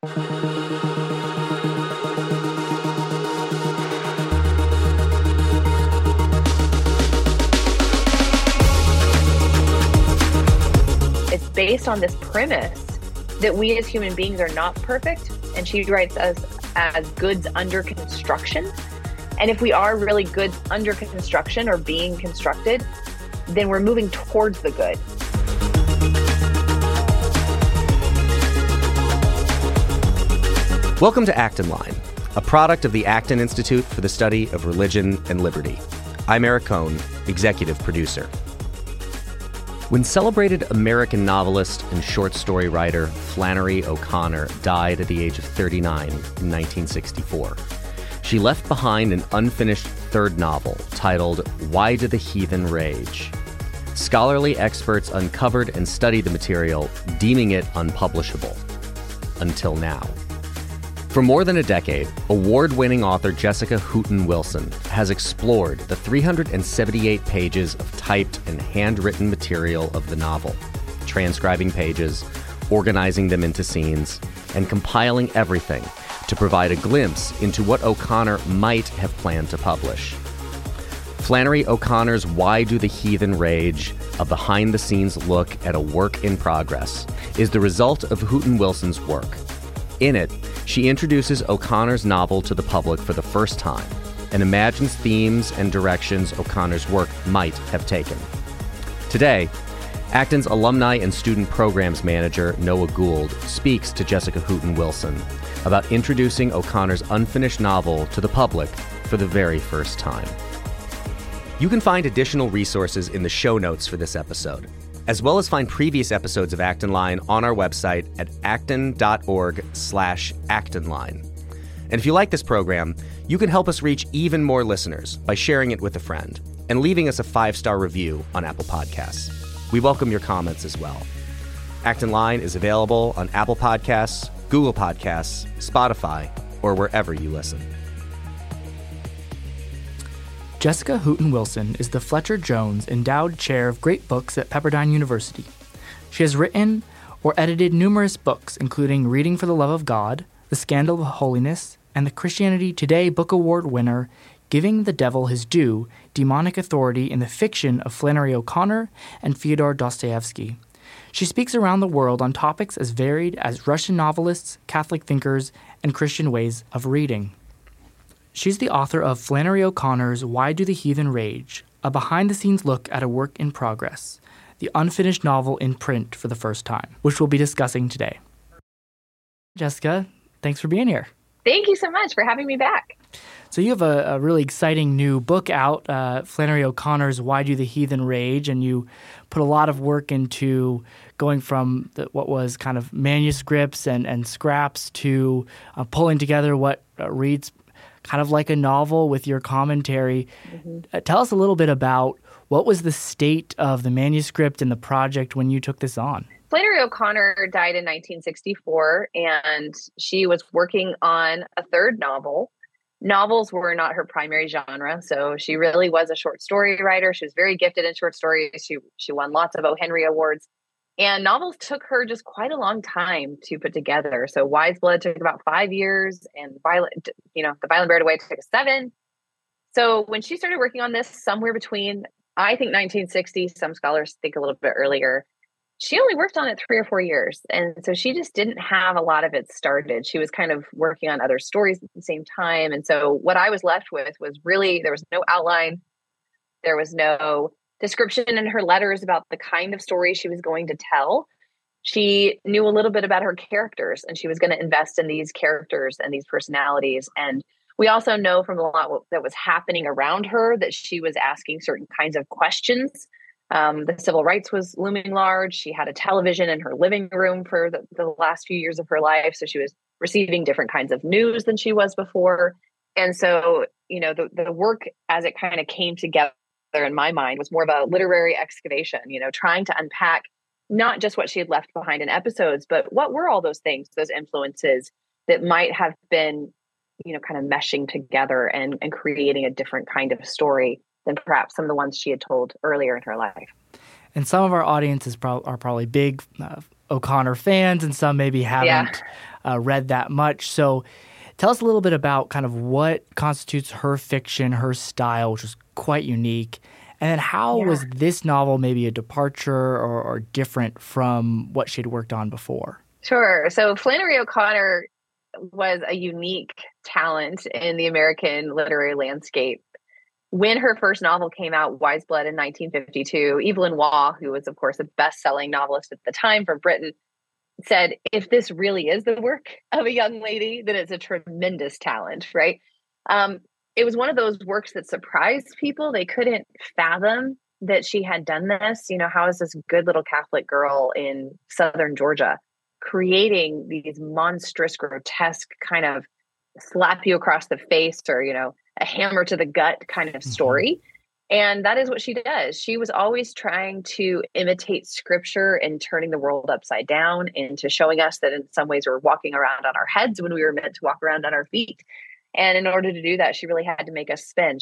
It's based on this premise that we as human beings are not perfect, and she writes us as goods under construction. And if we are really goods under construction or being constructed, then we're moving towards the good. Welcome to Acton Line, a product of the Acton Institute for the Study of Religion and Liberty. I'm Eric Cohn, executive producer. When celebrated American novelist and short story writer Flannery O'Connor died at the age of 39 in 1964, she left behind an unfinished third novel titled Why Do the Heathen Rage? Scholarly experts uncovered and studied the material, deeming it unpublishable. Until now. For more than a decade, award-winning author Jessica Hooten Wilson has explored the 378 pages of typed and handwritten material of the novel, transcribing pages, organizing them into scenes, and compiling everything to provide a glimpse into what O'Connor might have planned to publish. Flannery O'Connor's Why Do the Heathen Rage? A behind-the-scenes look at a work in progress is the result of Hooten Wilson's work. In it, she introduces O'Connor's novel to the public for the first time and imagines themes and directions O'Connor's work might have taken. Today, Acton's alumni and student programs manager Noah Gould speaks to Jessica Hooten Wilson about introducing O'Connor's unfinished novel to the public for the very first time. You can find additional resources in the show notes for this episode, as well as find previous episodes of Acton Line on our website at acton.org/actonline. And if you like this program, you can help us reach even more listeners by sharing it with a friend and leaving us a 5-star review on Apple Podcasts. We welcome your comments as well. Acton Line is available on Apple Podcasts, Google Podcasts, Spotify, or wherever you listen. Jessica Hooten Wilson is the Fletcher Jones Endowed Chair of Great Books at Pepperdine University. She has written or edited numerous books, including Reading for the Love of God, The Scandal of Holiness, and the Christianity Today Book Award winner, Giving the Devil His Due, Demonic Authority in the Fiction of Flannery O'Connor and Fyodor Dostoevsky. She speaks around the world on topics as varied as Russian novelists, Catholic thinkers, and Christian ways of reading. She's the author of Flannery O'Connor's Why Do the Heathen Rage? A behind-the-scenes look at a work in progress, the unfinished novel in print for the first time, which we'll be discussing today. Jessica, thanks for being here. Thank you so much for having me back. So you have a really exciting new book out, Flannery O'Connor's Why Do the Heathen Rage? And you put a lot of work into going from what was kind of manuscripts and scraps to pulling together what reads kind of like a novel with your commentary. Mm-hmm. Tell us a little bit about what was the state of the manuscript and the project when you took this on? Flannery O'Connor died in 1964, and she was working on a third novel. Novels were not her primary genre, so she really was a short story writer. She was very gifted in short stories. She won lots of O. Henry Awards. And novels took her just quite a long time to put together. So Wise Blood took about 5 years, and The Violent Buried Away took 7. So when she started working on this, somewhere between, I think 1960, some scholars think a little bit earlier, she only worked on it 3 or 4 years. And so she just didn't have a lot of it started. She was kind of working on other stories at the same time. And so what I was left with was really, there was no outline. There was no description in her letters about the kind of story she was going to tell. She knew a little bit about her characters, and she was going to invest in these characters and these personalities. And we also know from a lot that was happening around her that she was asking certain kinds of questions. The civil rights was looming large. She had a television in her living room for the last few years of her life. So she was receiving different kinds of news than she was before. And so, the work as it kind of came together in my mind was more of a literary excavation, trying to unpack not just what she had left behind in episodes, but what were all those things, those influences that might have been, kind of meshing together and creating a different kind of story than perhaps some of the ones she had told earlier in her life. And some of our audiences are probably big O'Connor fans, and some maybe haven't read that much. So tell us a little bit about kind of what constitutes her fiction, her style, which was quite unique. And then how was this novel maybe a departure or different from what she'd worked on before? Sure. So Flannery O'Connor was a unique talent in the American literary landscape. When her first novel came out, Wise Blood, in 1952, Evelyn Waugh, who was, of course, a best-selling novelist at the time from Britain, said, if this really is the work of a young lady, then it's a tremendous talent, right? It was one of those works that surprised people. They couldn't fathom that she had done this. You know, how is this good little Catholic girl in Southern Georgia creating these monstrous, grotesque kind of slap you across the face or, you know, a hammer to the gut kind of story. And that is what she does. She was always trying to imitate scripture and turning the world upside down into showing us that in some ways we're walking around on our heads when we were meant to walk around on our feet. And in order to do that, she really had to make us spin.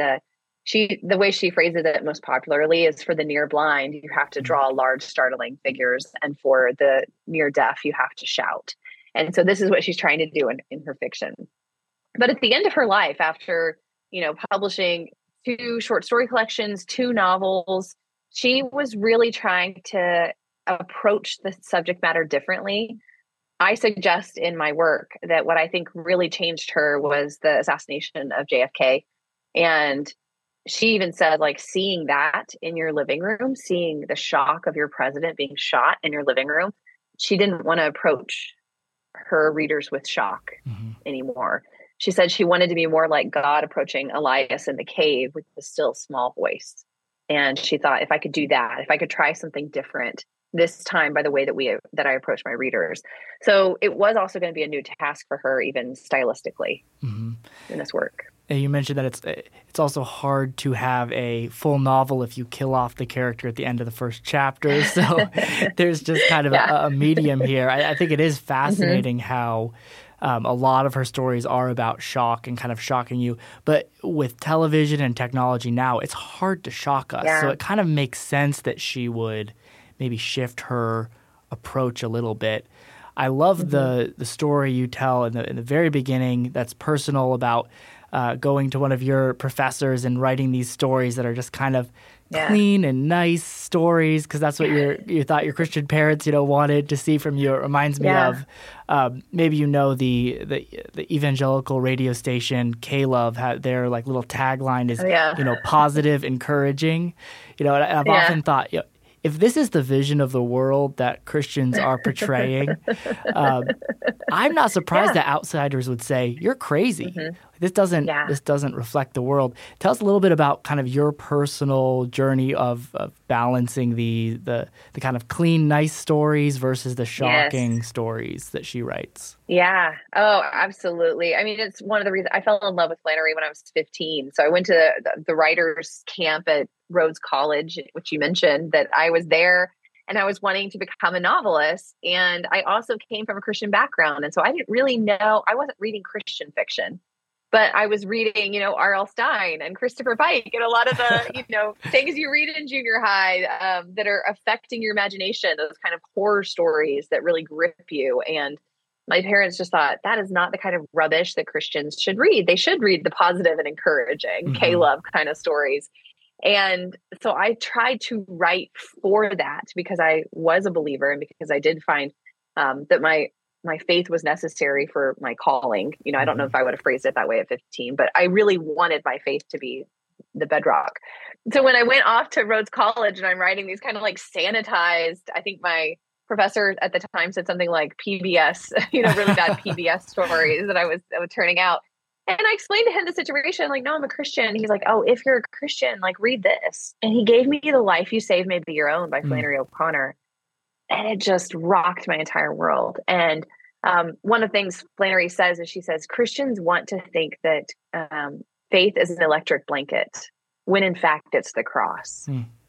The way she phrases it most popularly is, for the near blind, you have to draw large, startling figures. And for the near deaf, you have to shout. And so this is what she's trying to do in her fiction. But at the end of her life, after, you know, publishing 2 short story collections, 2 novels, she was really trying to approach the subject matter differently. I suggest in my work that what I think really changed her was the assassination of JFK. And she even said, like, seeing that in your living room, seeing the shock of your president being shot in your living room, she didn't want to approach her readers with shock anymore. She said she wanted to be more like God approaching Elias in the cave with the still small voice. And she thought, if I could do that, if I could try something different this time by the way that I approach my readers. So it was also going to be a new task for her, even stylistically, in this work. And you mentioned that it's also hard to have a full novel if you kill off the character at the end of the first chapter. So there's just kind of a medium here. I think it is fascinating how a lot of her stories are about shock and kind of shocking you. But with television and technology now, it's hard to shock us. So it kind of makes sense that she would maybe shift her approach a little bit. I love the story you tell in the very beginning that's personal about going to one of your professors and writing these stories that are just kind of clean and nice stories, because that's what you thought your Christian parents, wanted to see from you. It reminds me of maybe the evangelical radio station K-Love had their like little tagline is positive, encouraging. And I've often thought, if this is the vision of the world that Christians are portraying, I'm not surprised that outsiders would say, you're crazy. This doesn't reflect the world. Tell us a little bit about kind of your personal journey of balancing the kind of clean, nice stories versus the shocking stories that she writes. Yeah. Oh, absolutely. I mean, it's one of the reasons I fell in love with Flannery when I was 15. So I went to the writers camp at Rhodes College, which you mentioned, that I was there and I was wanting to become a novelist. And I also came from a Christian background. And so I didn't really know, I wasn't reading Christian fiction, but I was reading, R.L. Stein and Christopher Pike and a lot of the, things you read in junior high that are affecting your imagination, those kind of horror stories that really grip you. And my parents just thought that is not the kind of rubbish that Christians should read. They should read the positive and encouraging K-Love kind of stories. And so I tried to write for that because I was a believer and because I did find that my faith was necessary for my calling. I don't know if I would have phrased it that way at 15, but I really wanted my faith to be the bedrock. So when I went off to Rhodes College and I'm writing these kind of like sanitized, I think my professor at the time said something like PBS, really bad PBS stories that I was turning out. And I explained to him the situation, like, no, I'm a Christian. He's like, oh, if you're a Christian, like, read this. And he gave me The Life You Saved May Be Your Own by Flannery O'Connor. And it just rocked my entire world. And one of the things Flannery says is she says, Christians want to think that faith is an electric blanket, when in fact it's the cross.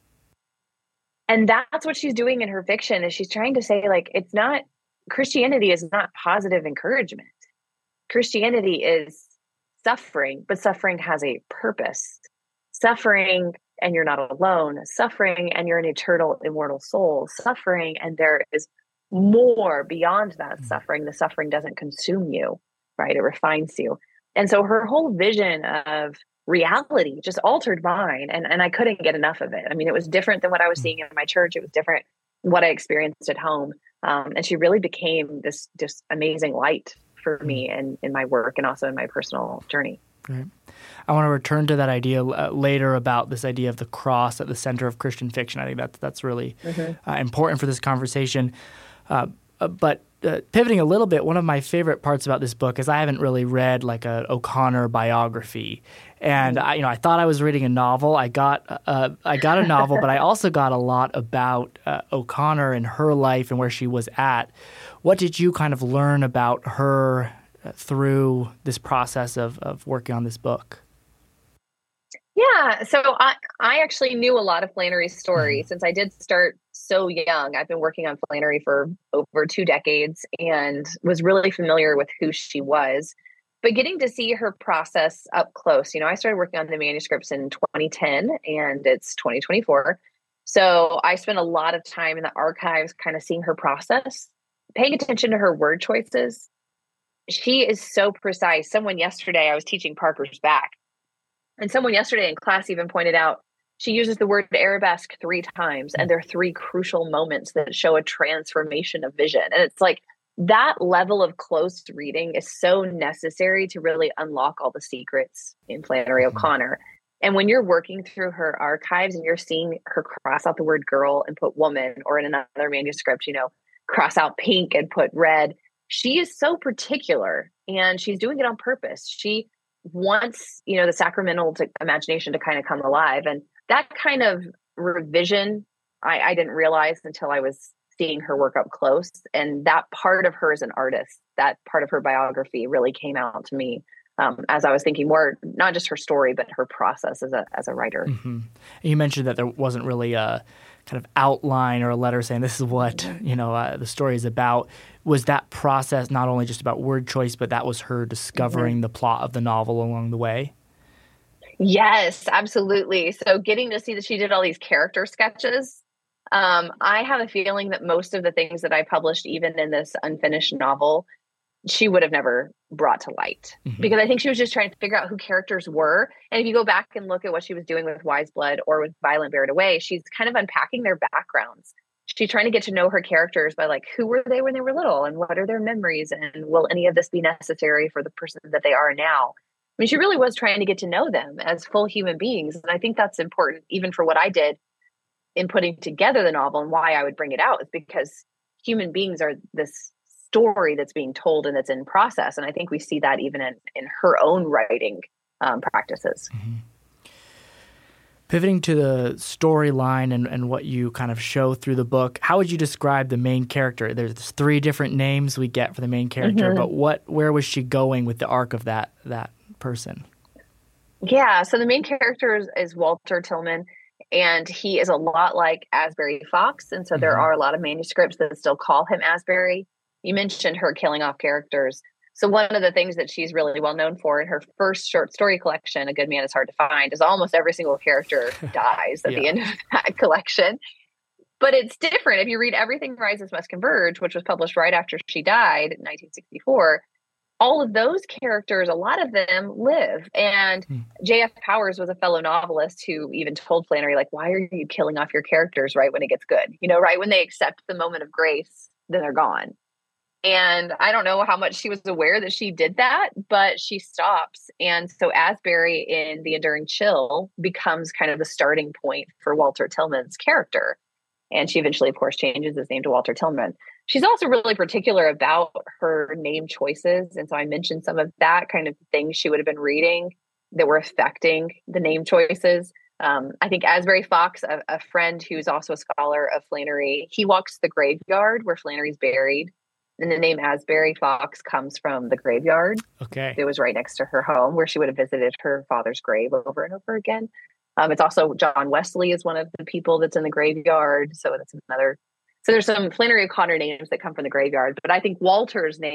And that's what she's doing in her fiction, is she's trying to say, like, Christianity is not positive encouragement. Christianity is suffering, but suffering has a purpose. Suffering and you're not alone. Suffering and you're an eternal, immortal soul. Suffering and there is more beyond that suffering. The suffering doesn't consume you, right? It refines you. And so her whole vision of reality just altered mine. And I couldn't get enough of it. I mean, it was different than what I was seeing in my church. It was different what I experienced at home. And she really became this just amazing light for me and in my work and also in my personal journey. Right. I want to return to that idea later about this idea of the cross at the center of Christian fiction. I think that's really important for this conversation. But pivoting a little bit, one of my favorite parts about this book is I haven't really read like a O'Connor biography, and I thought I was reading a novel. I got a novel, but I also got a lot about O'Connor and her life and where she was at. What did you kind of learn about her through this process of working on this book? Yeah, so I actually knew a lot of Flannery's story since I did start so young. I've been working on Flannery for over 2 decades and was really familiar with who she was. But getting to see her process up close, I started working on the manuscripts in 2010 and it's 2024. So I spent a lot of time in the archives kind of seeing her process, paying attention to her word choices. She is so precise. Someone yesterday, I was teaching Parker's Back, and someone yesterday in class even pointed out she uses the word arabesque 3 times, and there are 3 crucial moments that show a transformation of vision. And it's like that level of close reading is so necessary to really unlock all the secrets in Flannery O'Connor. And when you're working through her archives and you're seeing her cross out the word girl and put woman, or in another manuscript, cross out pink and put red, she is so particular and she's doing it on purpose. She wants, the sacramental imagination to kind of come alive. And that kind of revision, I didn't realize until I was seeing her work up close. And that part of her as an artist, that part of her biography really came out to me as I was thinking more, not just her story, but her process as a writer. Mm-hmm. You mentioned that there wasn't really a kind of outline or a letter saying this is what, the story is about. Was that process not only just about word choice, but that was her discovering the plot of the novel along the way? Yes, absolutely. So getting to see that she did all these character sketches, I have a feeling that most of the things that I published, even in this unfinished novel, she would have never brought to light, because I think she was just trying to figure out who characters were. And if you go back and look at what she was doing with Wise Blood or with Violent Buried Away, she's kind of unpacking their backgrounds. She's trying to get to know her characters by who were they when they were little and what are their memories? And will any of this be necessary for the person that they are now? I mean, she really was trying to get to know them as full human beings. And I think that's important even for what I did in putting together the novel, and why I would bring it out is because human beings are this story that's being told and that's in process. And I think we see that even in her own writing practices. Pivoting to the storyline and what you kind of show through the book, how would you describe the main character? There's 3 different names we get for the main character, but where was she going with the arc of that person? Yeah, so the main character is Walter Tillman, and he is a lot like Asbury Fox. And so there are a lot of manuscripts that still call him Asbury. You mentioned her killing off characters. So one of the things that she's really well known for in her first short story collection, A Good Man is Hard to Find, is almost every single character dies at the end of that collection. But it's different. If you read Everything Rises Must Converge, which was published right after she died in 1964, all of those characters, a lot of them live. And J.F. Powers was a fellow novelist who even told Flannery, why are you killing off your characters right when it gets good? Right when they accept the moment of grace, then they're gone. And I don't know how much she was aware that she did that, but she stops. And so Asbury in The Enduring Chill becomes kind of the starting point for Walter Tillman's character. And she eventually, of course, changes his name to Walter Tillman. She's also really particular about her name choices. And so I mentioned some of that kind of things she would have been reading that were affecting the name choices. I think Asbury Fox, a friend who's also a scholar of Flannery, he walks the graveyard where Flannery's buried. And the name Asbury Fox comes from the graveyard. Okay. It was right next to her home where she would have visited her father's grave over and over again. It's also John Wesley is one of the people that's in the graveyard. So that's another. So there's some Flannery O'Connor names that come from the graveyard. But I think Walter's name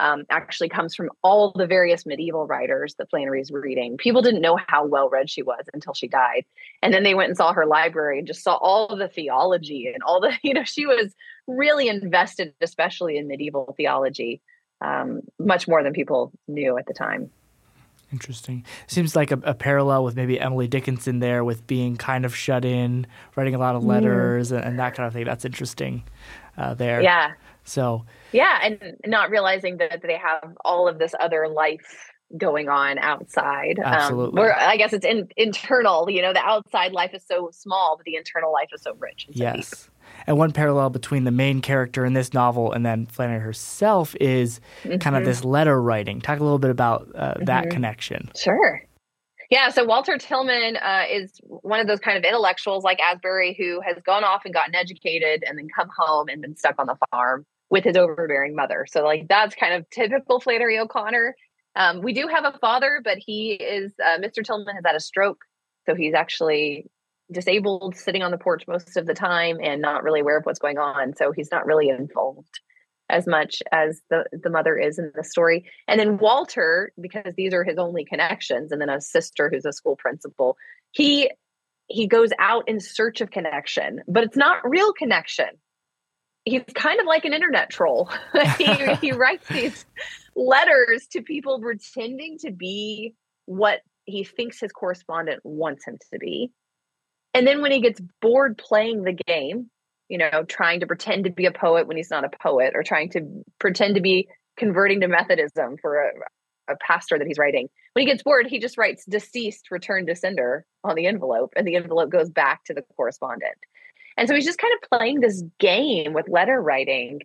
actually comes from all the various medieval writers that Flannery's reading. People didn't know how well read she was until she died. And then they went and saw her library and just saw all of the theology and all the, she was really invested, especially in medieval theology, much more than people knew at the time. Interesting. Seems like a parallel with maybe Emily Dickinson there, with being kind of shut in, writing a lot of letters and that kind of thing. That's interesting there. Yeah. So. Yeah, and not realizing that they have all of this other life going on outside. Absolutely. Where I guess it's internal. The outside life is so small, but the internal life is so rich. And so yes. deep. And one parallel between the main character in this novel and then Flannery herself is kind of this letter writing. Talk a little bit about that connection. Sure. Yeah, so Walter Tillman is one of those kind of intellectuals like Asbury who has gone off and gotten educated and then come home and been stuck on the farm with his overbearing mother. So that's kind of typical Flannery O'Connor. We do have a father, but he is, Mr. Tillman has had a stroke. So he's actually disabled, sitting on the porch most of the time and not really aware of what's going on. So he's not really involved as much as the mother is in the story. And then Walter, because these are his only connections, and then a sister who's a school principal, he goes out in search of connection, but it's not real connection. He's kind of like an internet troll. He writes these letters to people pretending to be what he thinks his correspondent wants him to be. And then when he gets bored playing the game, trying to pretend to be a poet when he's not a poet, or trying to pretend to be converting to Methodism for a pastor that he's writing, when he gets bored, he just writes "deceased, returned to sender" on the envelope, and the envelope goes back to the correspondent. And so he's just kind of playing this game with letter writing.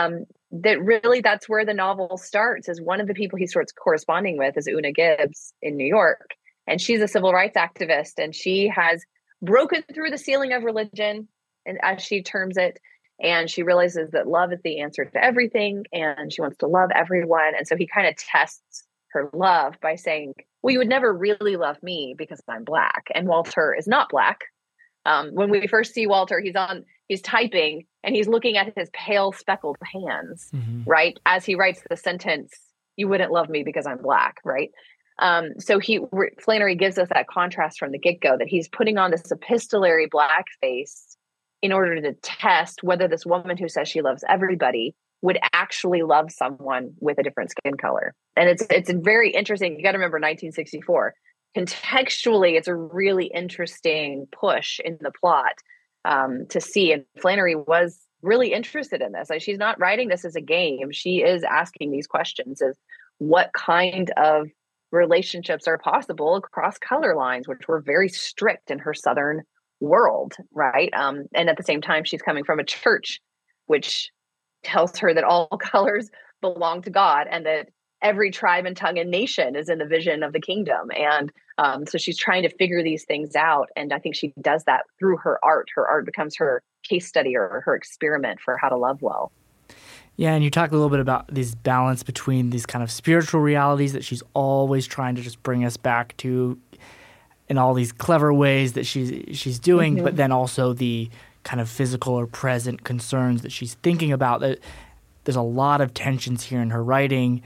That's where the novel starts. Is one of the people he starts corresponding with is Una Gibbs in New York. And she's a civil rights activist, and she has broken through the ceiling of religion, and as she terms it, and she realizes that love is the answer to everything, and she wants to love everyone. And so he kind of tests her love by saying, well, you would never really love me because I'm Black. And Walter is not Black. When we first see Walter, he's typing and he's looking at his pale speckled hands, right? As he writes the sentence, you wouldn't love me because I'm Black, right? So Flannery gives us that contrast from the get-go, that he's putting on this epistolary blackface in order to test whether this woman who says she loves everybody would actually love someone with a different skin color. And it's very interesting. You got to remember 1964. Contextually, it's a really interesting push in the plot to see. And Flannery was really interested in this. She's not writing this as a game. She is asking these questions: is what kind of relationships are possible across color lines, which were very strict in her Southern world, right? And at the same time, she's coming from a church which tells her that all colors belong to God, and that every tribe and tongue and nation is in the vision of the kingdom. And so she's trying to figure these things out. And I think she does that through her art. Her art becomes her case study or her experiment for how to love well. Yeah, and you talk a little bit about this balance between these kind of spiritual realities that she's always trying to just bring us back to in all these clever ways that she's doing, but then also the kind of physical or present concerns that she's thinking about. That there's a lot of tensions here in her writing.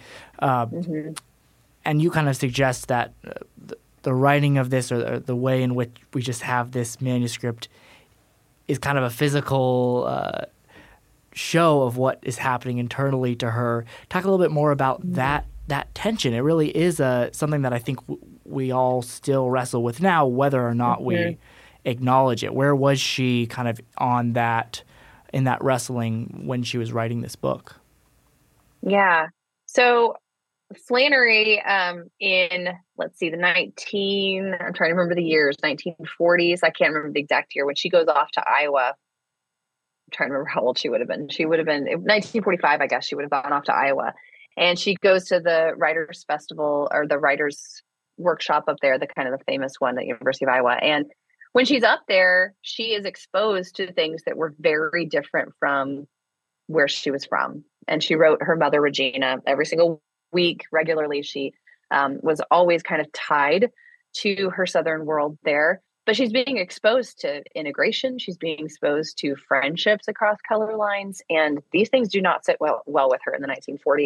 And you kind of suggest that the writing of this, or the way in which we just have this manuscript, is kind of a physical show of what is happening internally to her. Talk a little bit more about that tension. It really is something that I think we all still wrestle with now, whether or not we acknowledge it. Where was she kind of in that wrestling when she was writing this book? Yeah. So Flannery in, let's see, I'm trying to remember the years, 1940s. I can't remember the exact year, when she goes off to Iowa. I'm trying to remember how old she would have been. She would have been 1945, I guess. She would have gone off to Iowa. And she goes to the Writers Festival, or the Writers Workshop up there, the kind of the famous one at University of Iowa. And when she's up there, she is exposed to things that were very different from where she was from. And she wrote her mother, Regina, every single week regularly. She was always kind of tied to her Southern world there. But she's being exposed to integration. She's being exposed to friendships across color lines. And these things do not sit well with her in the 1940s.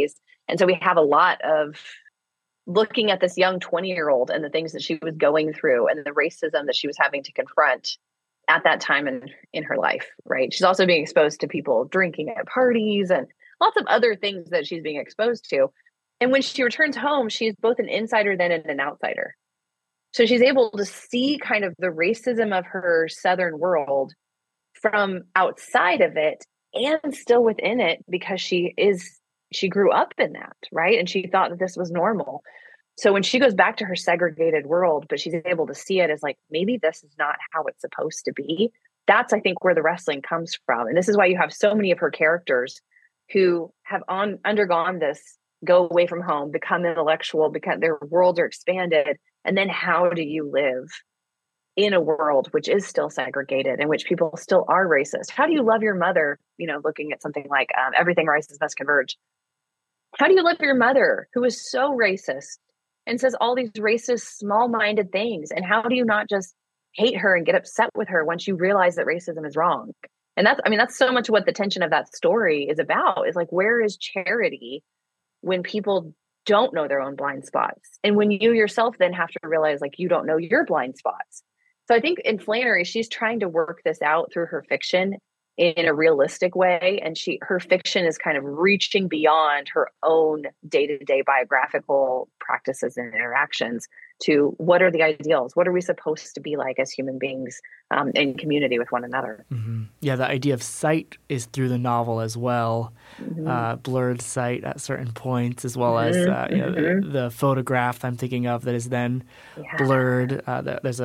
And so we have a lot of looking at this young 20-year-old and the things that she was going through and the racism that she was having to confront at that time in her life, right? She's also being exposed to people drinking at parties and lots of other things that she's being exposed to. And when she returns home, she's both an insider then and an outsider. So she's able to see kind of the racism of her Southern world from outside of it and still within it, because she grew up in that, right? And she thought that this was normal. So when she goes back to her segregated world, but she's able to see it as like, maybe this is not how it's supposed to be. That's, I think, where the wrestling comes from. And this is why you have so many of her characters who have undergone this, go away from home, become intellectual, because their worlds are expanded. And then how do you live in a world which is still segregated, in which people still are racist? How do you love your mother? Looking at something like Everything Rises Must Converge. How do you love your mother who is so racist and says all these racist, small-minded things? And how do you not just hate her and get upset with her once you realize that racism is wrong? And that's so much what the tension of that story is about, is like, where is charity when people don't know their own blind spots? And when you yourself then have to realize, like, you don't know your blind spots. So I think in Flannery, she's trying to work this out through her fiction in a realistic way. And her fiction is kind of reaching beyond her own day-to-day biographical practices and interactions to what are the ideals? What are we supposed to be like as human beings in community with one another? Mm-hmm. Yeah, the idea of sight is through the novel as well. Mm-hmm. Blurred sight at certain points, as well as the photograph I'm thinking of that is then blurred. There's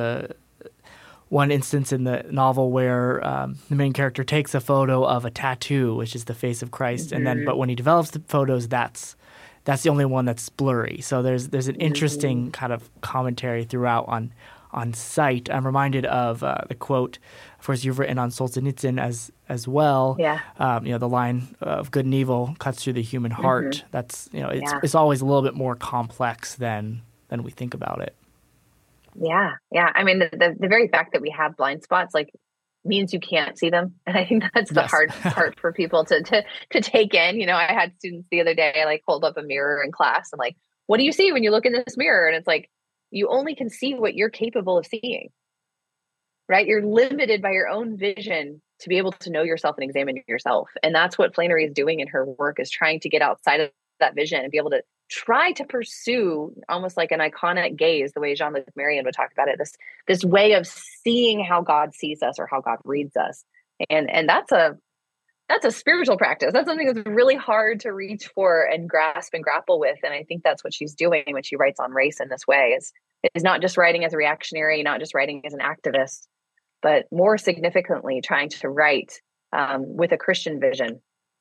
one instance in the novel where the main character takes a photo of a tattoo, which is the face of Christ, but when he develops the photos, that's the only one that's blurry. So there's an interesting kind of commentary throughout on sight. I'm reminded of the quote, of course, you've written on Solzhenitsyn as well. Yeah. The line of good and evil cuts through the human heart. That's it's always a little bit more complex than we think about it. Yeah. I mean, the very fact that we have blind spots means you can't see them, and I think that's the hard part for people to take in. I had students the other day hold up a mirror in class and what do you see when you look in this mirror? And it's like, you only can see what you're capable of seeing, right? You're limited by your own vision to be able to know yourself and examine yourself, and that's what Flannery is doing in her work, is trying to get outside of that vision and be able to try to pursue almost like an iconic gaze, the way Jean-Luc Marion would talk about it, this way of seeing how God sees us or how God reads us. And that's a spiritual practice. That's something that's really hard to reach for and grasp and grapple with. And I think that's what she's doing when she writes on race in this way, is not just writing as a reactionary, not just writing as an activist, but more significantly trying to write with a Christian vision.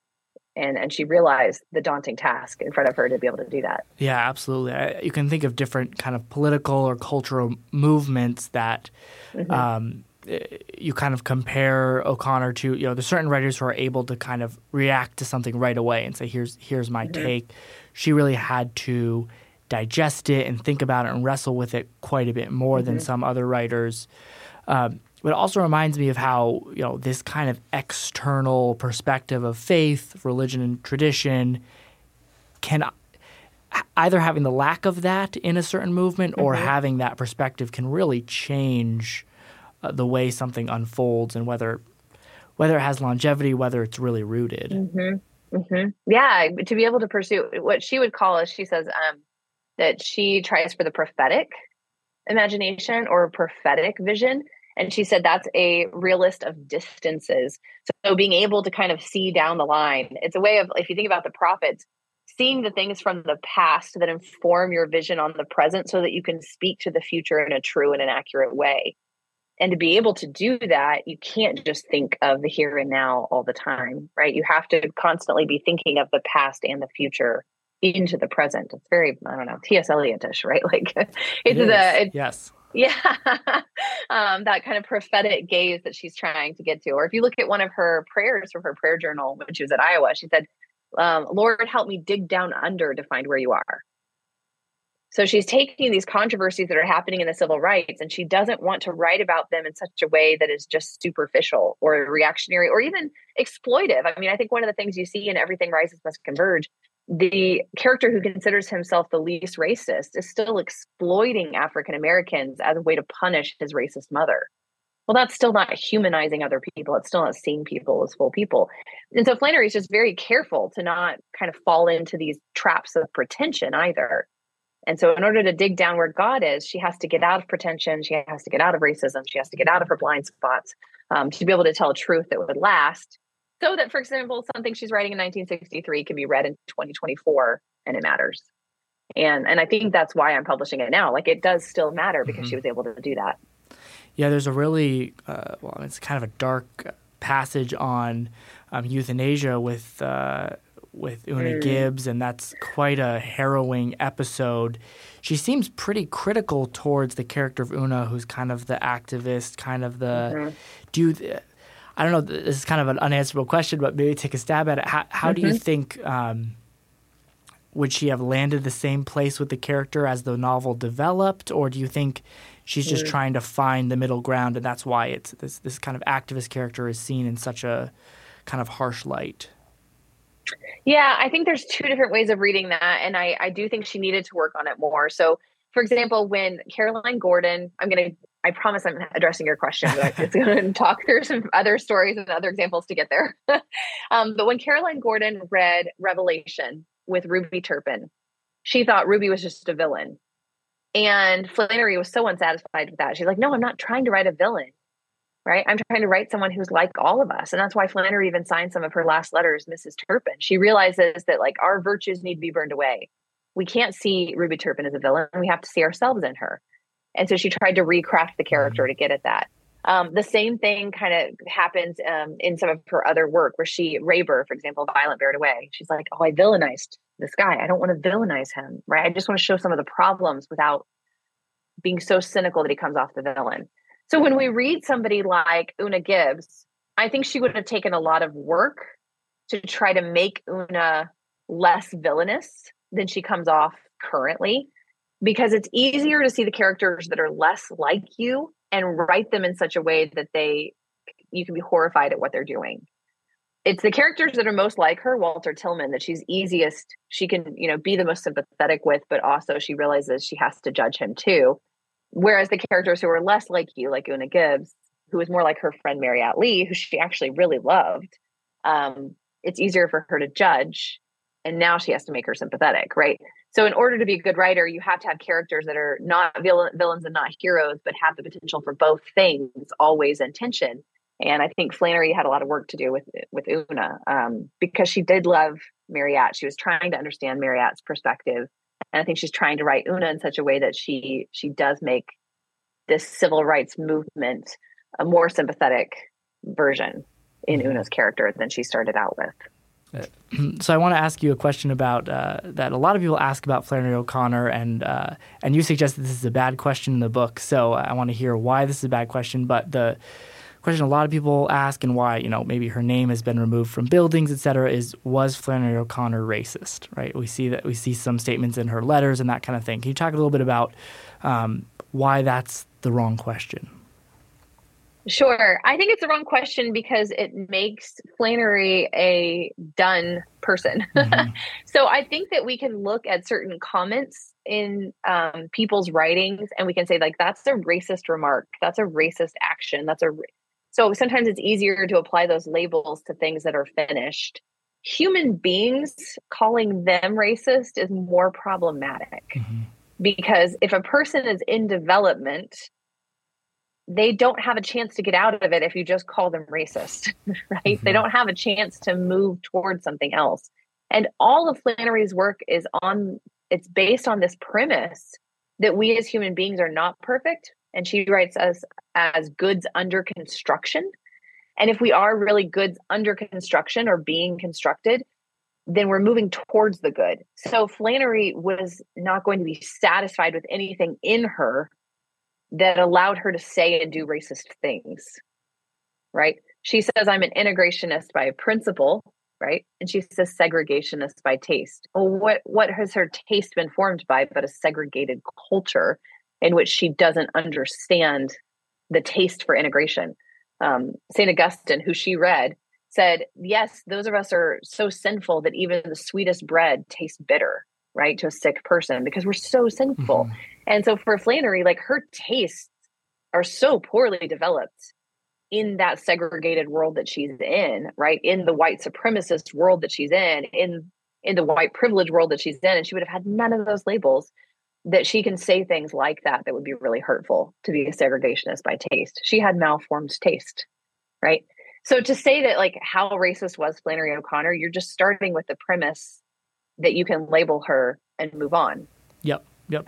And she realized the daunting task in front of her to be able to do that. Yeah, absolutely. You can think of different kind of political or cultural movements that you kind of compare O'Connor to. There's certain writers who are able to kind of react to something right away and say, here's my take. She really had to digest it and think about it and wrestle with it quite a bit more than some other writers. But it also reminds me of how, this kind of external perspective of faith, religion, and tradition can either having the lack of that in a certain movement or having that perspective can really change the way something unfolds and whether it has longevity, whether it's really rooted. Yeah, to be able to pursue what she would call, as she says, that she tries for the prophetic imagination or prophetic vision. And she said that's a realist of distances. So being able to kind of see down the line, it's a way of, if you think about the prophets, seeing the things from the past that inform your vision on the present so that you can speak to the future in a true and an accurate way. And to be able to do that, you can't just think of the here and now all the time, right? You have to constantly be thinking of the past and the future into the present. It's very, T.S. Eliot-ish, right? Yes. Yeah. That kind of prophetic gaze that she's trying to get to. Or if you look at one of her prayers from her prayer journal when she was at Iowa, she said, Lord, help me dig down under to find where you are. So she's taking these controversies that are happening in the civil rights, and she doesn't want to write about them in such a way that is just superficial or reactionary or even exploitive. I mean, I think one of the things you see in Everything Rises Must Converge the character who considers himself the least racist is still exploiting African Americans as a way to punish his racist mother. Well, that's still not humanizing other people. It's still not seeing people as full people. And so Flannery's just very careful to not kind of fall into these traps of pretension either. And so in order to dig down where God is, she has to get out of pretension. She has to get out of racism. She has to get out of her blind spots to be able to tell a truth that would last. So that, for example, something she's writing in 1963 can be read in 2024 and it matters. And I think that's why I'm publishing it now. Like, it does still matter because she was able to do that. Yeah, there's a really, it's kind of a dark passage on euthanasia with Una Gibbs, and that's quite a harrowing episode. She seems pretty critical towards the character of Una, who's kind of the activist, kind of the I don't know, this is kind of an unanswerable question, but maybe take a stab at it. How do you think, would she have landed the same place with the character as the novel developed, or do you think she's just trying to find the middle ground, and that's why it's this kind of activist character is seen in such a kind of harsh light? Yeah, I think there's two different ways of reading that, and I do think she needed to work on it more. So, for example, when Caroline Gordon, I promise I'm addressing your question, but it's going to talk through some other stories and other examples to get there. But when Caroline Gordon read Revelation with Ruby Turpin, she thought Ruby was just a villain. And Flannery was so unsatisfied with that. She's like, no, I'm not trying to write a villain, right? I'm trying to write someone who's like all of us. And that's why Flannery even signed some of her last letters, Mrs. Turpin. She realizes that, like, our virtues need to be burned away. We can't see Ruby Turpin as a villain. We have to see ourselves in her. And so she tried to recraft the character to get at that. The same thing kind of happens in some of her other work where Raber, for example, Violent Buried Away. She's like, oh, I villainized this guy. I don't want to villainize him, right? I just want to show some of the problems without being so cynical that he comes off the villain. So when we read somebody like Una Gibbs, I think she would have taken a lot of work to try to make Una less villainous than she comes off currently, because it's easier to see the characters that are less like you and write them in such a way that you can be horrified at what they're doing. It's the characters that are most like her, Walter Tillman, that she can, be the most sympathetic with, but also she realizes she has to judge him too. Whereas the characters who are less like you, like Una Gibbs, who is more like her friend Marriott Lee, who she actually really loved, it's easier for her to judge. And now she has to make her sympathetic, right? So in order to be a good writer, you have to have characters that are not villains and not heroes, but have the potential for both things always in tension. And I think Flannery had a lot of work to do with Una because she did love Marriott. She was trying to understand Marriott's perspective. And I think she's trying to write Una in such a way that she does make this civil rights movement a more sympathetic version in Una's character than she started out with. So I want to ask you a question about that a lot of people ask about Flannery O'Connor, and you suggested this is a bad question in the book. So I want to hear why this is a bad question. But the question a lot of people ask, and why maybe her name has been removed from buildings, et cetera, is, was Flannery O'Connor racist? Right? We see some statements in her letters and that kind of thing. Can you talk a little bit about why that's the wrong question? Sure. I think it's the wrong question because it makes Flannery a done person. Mm-hmm. So I think that we can look at certain comments in people's writings and we can say, like, that's a racist remark. That's a racist action. So sometimes it's easier to apply those labels to things that are finished. Human beings, calling them racist is more problematic because if a person is in development, they don't have a chance to get out of it if you just call them racist, right? Mm-hmm. They don't have a chance to move towards something else. And all of Flannery's work it's based on this premise that we as human beings are not perfect. And she writes us as goods under construction. And if we are really goods under construction or being constructed, then we're moving towards the good. So Flannery was not going to be satisfied with anything in her that allowed her to say and do racist things, right? She says, I'm an integrationist by principle, right? And she says segregationist by taste. Well, what has her taste been formed by but a segregated culture in which she doesn't understand the taste for integration? St. Augustine, who she read, said, yes, those of us are so sinful that even the sweetest bread tastes bitter, right, to a sick person because we're so sinful. And so for Flannery, like her tastes are so poorly developed in that segregated world that she's in, right? In the white supremacist world that she's in the white privilege world that she's in. And she would have had none of those labels, that she can say things like that would be really hurtful to be a segregationist by taste. She had malformed taste, right? So to say that like how racist was Flannery O'Connor, you're just starting with the premise that you can label her and move on. Yep.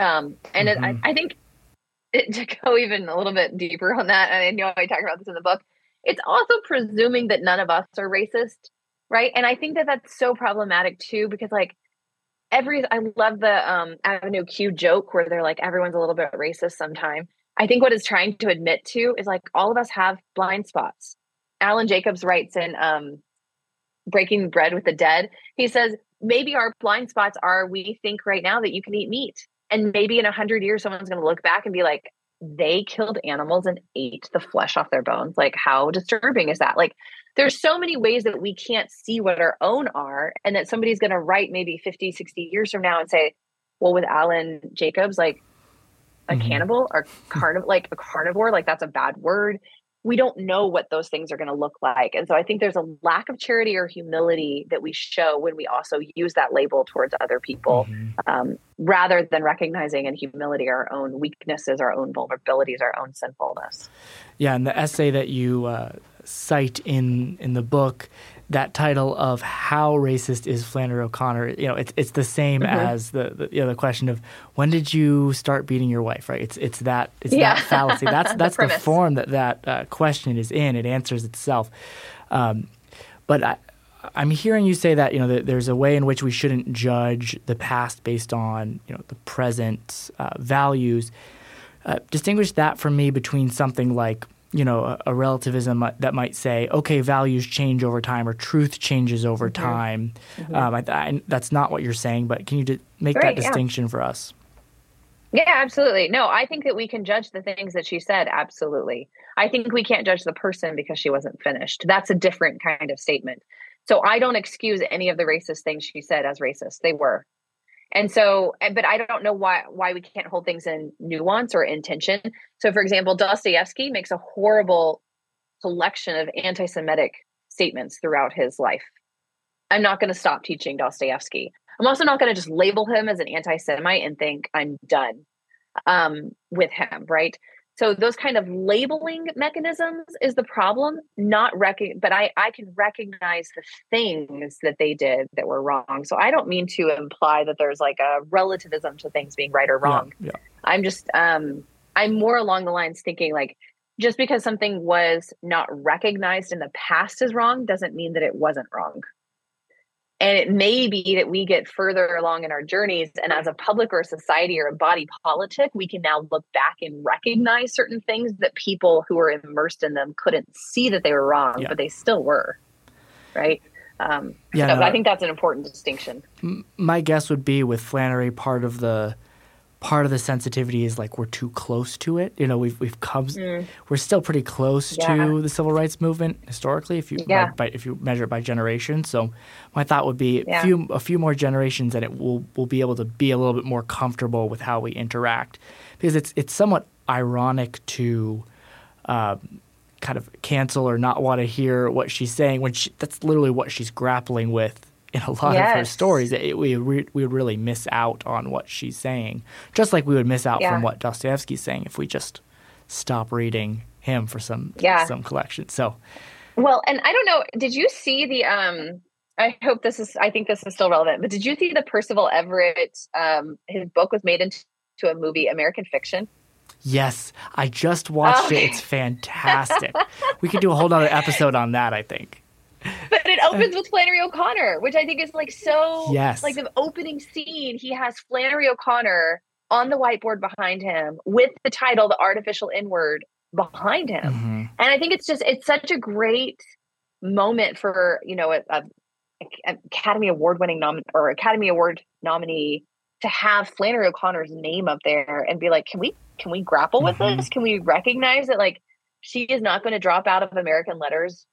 I think to go even a little bit deeper on that, and I know I talk about this in the book, it's also presuming that none of us are racist, right? And I think that that's so problematic too, because like I love the Avenue Q joke where they're like, everyone's a little bit racist sometime. I think what it's trying to admit to is like all of us have blind spots. Alan Jacobs writes in Breaking Bread with the Dead, he says, maybe our blind spots are we think right now that you can eat meat. And maybe in 100 years, someone's going to look back and be like, they killed animals and ate the flesh off their bones. Like, how disturbing is that? Like, there's so many ways that we can't see what our own are, and that somebody's going to write maybe 50, 60 years from now and say, well, with Alan Jacobs, like a cannibal or like a carnivore, like that's a bad word. We don't know what those things are going to look like. And so I think there's a lack of charity or humility that we show when we also use that label towards other people, rather than recognizing in humility our own weaknesses, our own vulnerabilities, our own sinfulness. Yeah, and the essay that you cite in the book, that title of "How Racist is Flannery O'Connor?" It's the same as the question of when did you start beating your wife, right? It's that fallacy. That's the form that question is in. It answers itself. But I'm hearing you say that that there's a way in which we shouldn't judge the past based on the present values. Distinguish that for me between something like a relativism that might say, okay, values change over time or truth changes over time. That's not what you're saying, but can you make that distinction for us? Yeah, absolutely. No, I think that we can judge the things that she said. Absolutely. I think we can't judge the person because she wasn't finished. That's a different kind of statement. So I don't excuse any of the racist things she said as racist. They were. And so, but I don't know why we can't hold things in nuance or intention. So, for example, Dostoevsky makes a horrible collection of anti-Semitic statements throughout his life. I'm not going to stop teaching Dostoevsky. I'm also not going to just label him as an anti-Semite and think I'm done with him, right? So those kind of labeling mechanisms is the problem, but I can recognize the things that they did that were wrong. So I don't mean to imply that there's like a relativism to things being right or wrong. Yeah. I'm just, I'm more along the lines thinking like, just because something was not recognized in the past as wrong doesn't mean that it wasn't wrong. And it may be that we get further along in our journeys, and as a public or a society or a body politic, we can now look back and recognize certain things that people who were immersed in them couldn't see that they were wrong, but they still were, right? I think that's an important distinction. My guess would be with Flannery, part of the sensitivity is like we're too close to it. We've come. We're still pretty close to the civil rights movement historically, if you measure it by generation. So my thought would be a few more generations, and we'll be able to be a little bit more comfortable with how we interact, because it's somewhat ironic to kind of cancel or not want to hear what she's saying when that's literally what she's grappling with. In a lot of her stories, we would really miss out on what she's saying, just like we would miss out from what Dostoevsky's saying if we just stop reading him for some collection. So, well, and I don't know, did you see the? I think this is still relevant, but did you see the Percival Everett? His book was made into a movie, American Fiction. Yes, I just watched it. It's fantastic. We could do a whole other episode on that, I think. But it opens with Flannery O'Connor, which I think is like so, like the opening scene, he has Flannery O'Connor on the whiteboard behind him with the title, The Artificial N-Word, behind him. And I think it's such a great moment for, an Academy Award winning or Academy Award nominee to have Flannery O'Connor's name up there and be like, can we grapple with this? Can we recognize that like she is not going to drop out of American letters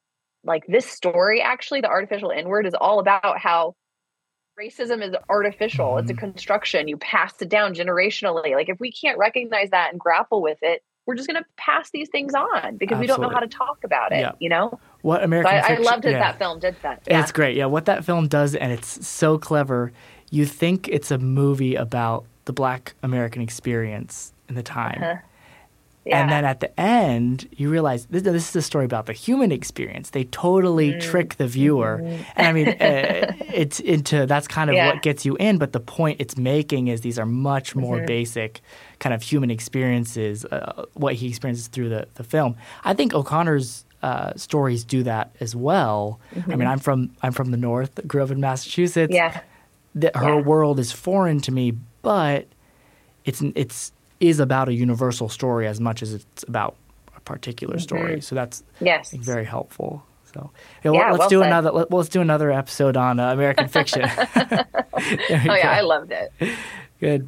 like this story, actually, The Artificial N-Word, is all about how racism is artificial. It's a construction. You pass it down generationally. Like if we can't recognize that and grapple with it, we're just going to pass these things on because we don't know how to talk about it, you know? What American so I Fiction, loved that film did that. Yeah. It's great. Yeah, what that film does, and it's so clever, you think it's a movie about the Black American experience in the time. Uh-huh. Yeah. And then at the end, you realize this is a story about the human experience. They totally trick the viewer. And I mean, it's into that's kind of what gets you in. But the point it's making is these are much more basic kind of human experiences, what he experiences through the film. I think O'Connor's stories do that as well. I mean, I'm from the North, grew up in Massachusetts. Yeah. Her world is foreign to me, but it's is about a universal story as much as it's about a particular story. So that's very helpful. So let's do another episode on American Fiction. I loved it. Good.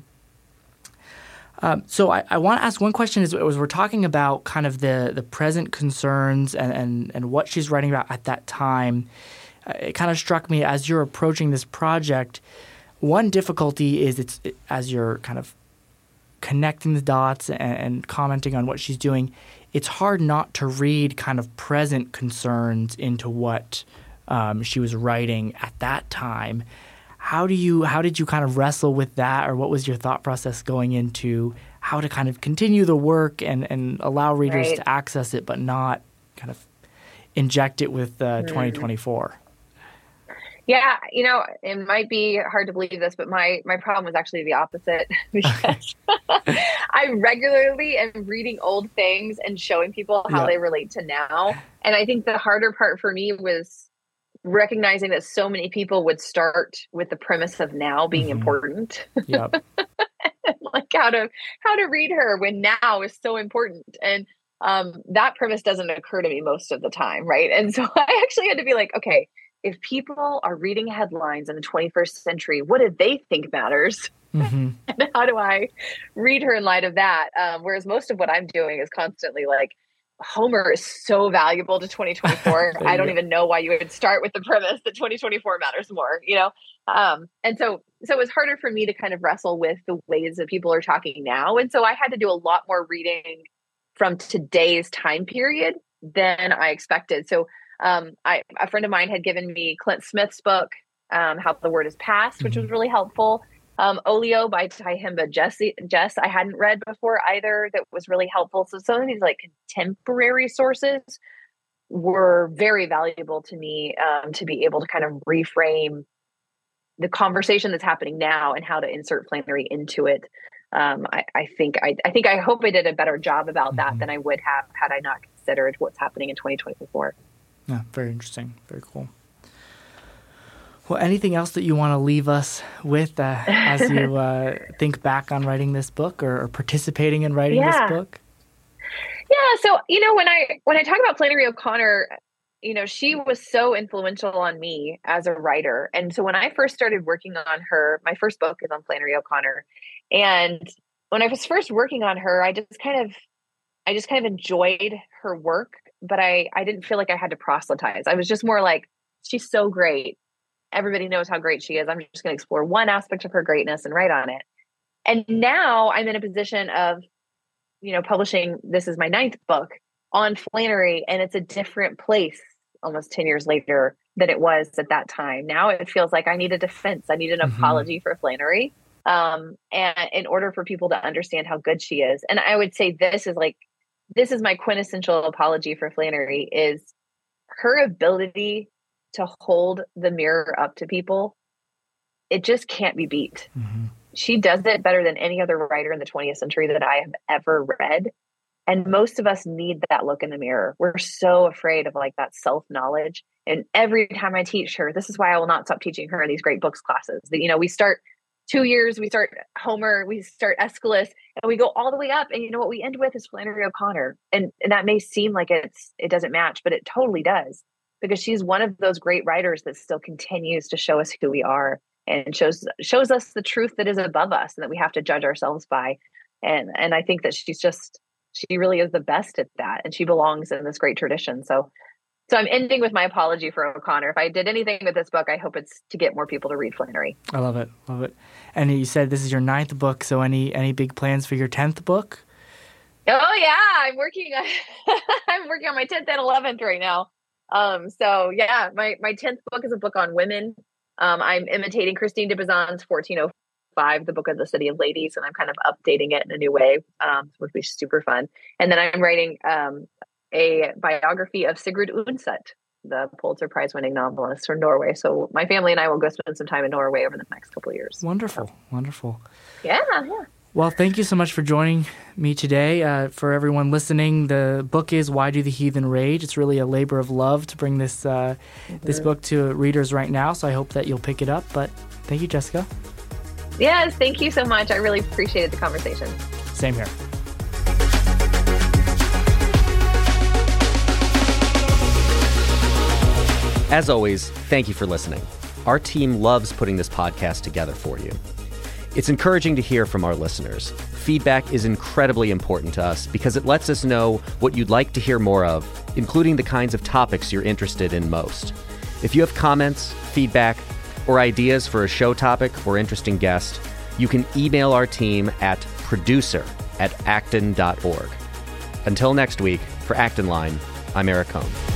So I want to ask one question as we're talking about kind of the present concerns and what she's writing about at that time. It kind of struck me as you're approaching this project, one difficulty is as you're kind of connecting the dots and commenting on what she's doing, it's hard not to read kind of present concerns into what she was writing at that time. How did you kind of wrestle with that, or what was your thought process going into how to kind of continue the work and allow readers to access it, but not kind of inject it with 2024? Yeah, it might be hard to believe this, but my problem was actually the opposite because I regularly am reading old things and showing people how they relate to now. And I think the harder part for me was recognizing that so many people would start with the premise of now being important. Yep. Like how to read her when now is so important. And that premise doesn't occur to me most of the time, right? And so I actually had to be like, okay, if people are reading headlines in the 21st century, what do they think matters? And how do I read her in light of that? Whereas most of what I'm doing is constantly like, Homer is so valuable to 2024. I don't even know why you would start with the premise that 2024 matters more, And so it was harder for me to kind of wrestle with the ways that people are talking now. And so I had to do a lot more reading from today's time period than I expected. So a friend of mine had given me Clint Smith's book, How the Word is Passed, which was really helpful. Olio by Tyehimba Jess I hadn't read before either. That was really helpful. So some of these like contemporary sources were very valuable to me to be able to kind of reframe the conversation that's happening now and how to insert Flannery into it. I hope I did a better job about that than I would have had I not considered what's happening in 2024. Yeah, very interesting. Very cool. Well, anything else that you want to leave us with as you think back on writing this book or participating in writing this book? Yeah. So, when I talk about Flannery O'Connor, she was so influential on me as a writer. And so when I first started working on her, my first book is on Flannery O'Connor. And when I was first working on her, I just kind of enjoyed her work, but I didn't feel like I had to proselytize. I was just more like, she's so great. Everybody knows how great she is. I'm just going to explore one aspect of her greatness and write on it. And now I'm in a position of, publishing, this is my 9th book on Flannery, and it's a different place almost 10 years later than it was at that time. Now it feels like I need a defense. I need an apology for Flannery. And in order for people to understand how good she is. And I would say this is my quintessential apology for Flannery, is her ability to hold the mirror up to people. It just can't be beat. She does it better than any other writer in the 20th century that I have ever read. And most of us need that look in the mirror. We're so afraid of like that self-knowledge. And every time I teach her, this is why I will not stop teaching her in these great books classes. That, we start 2 years, we start Homer, we start Aeschylus, and we go all the way up. And what we end with is Flannery O'Connor. And that may seem like it doesn't match, but it totally does. Because she's one of those great writers that still continues to show us who we are and shows us the truth that is above us and that we have to judge ourselves by. And I think that she really is the best at that. And she belongs in this great tradition. So So I'm ending with my apology for O'Connor. If I did anything with this book, I hope it's to get more people to read Flannery. I love it. Love it. And you said this is your 9th book. So any big plans for your 10th book? Oh yeah. I'm working on my 10th and 11th right now. So yeah, my 10th book is a book on women. I'm imitating Christine de Pizan's 1405, the Book of the City of Ladies, and I'm kind of updating it in a new way, which will be super fun. And then I'm writing a biography of Sigrid Undset, the Pulitzer Prize winning novelist from Norway. So my family and I will go spend some time in Norway over the next couple of years. Wonderful. Wonderful. Yeah. Well, thank you so much for joining me today. For everyone listening, the book is Why Do the Heathen Rage? It's really a labor of love to bring this this book to readers right now, so I hope that you'll pick it up. But thank you, Jessica. Yes, thank you so much. I really appreciated the conversation. Same here. As always, thank you for listening. Our team loves putting this podcast together for you. It's encouraging to hear from our listeners. Feedback is incredibly important to us because it lets us know what you'd like to hear more of, including the kinds of topics you're interested in most. If you have comments, feedback, or ideas for a show topic or interesting guest, you can email our team at producer@acton.org. Until next week, for Acton Line, I'm Eric Cohn.